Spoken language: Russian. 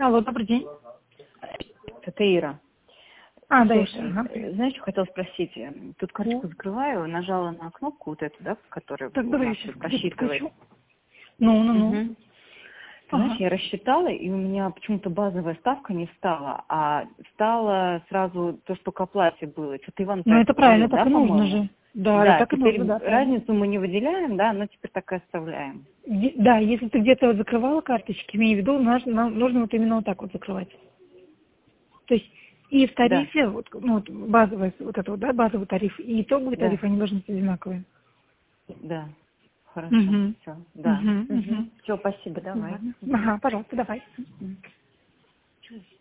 Алло, добрый день. Это Ира. Да, Слушай, Ира. знаешь, что хотела спросить? Тут карточку закрываю, нажала на кнопку вот эту, да, которая Так, у давай я нас сейчас просчитывает. Ну. Мгм. Ты знаешь, я рассчитала, и у меня почему-то базовая ставка не встала, а встала сразу то, что к оплате было. Что-то Иван про Ну, это это правильно, говорил, так да, и нужно по-моему? же. Да, Да, так и теперь нужно, да, правильно. разницу мы не выделяем, да, но теперь так и оставляем. Да, если ты где-то закрывала карточки, имею в виду, нам нужно вот именно вот так вот закрывать. То есть и в Да, тарифе, вот базовый, вот это вот, да, базовый тариф, и итоговый да, тариф, они должны быть одинаковые. да. Хорошо, Угу. все, да. Угу. Все, спасибо, давай. Ладно. Ага, пожалуйста, давай. Мгм.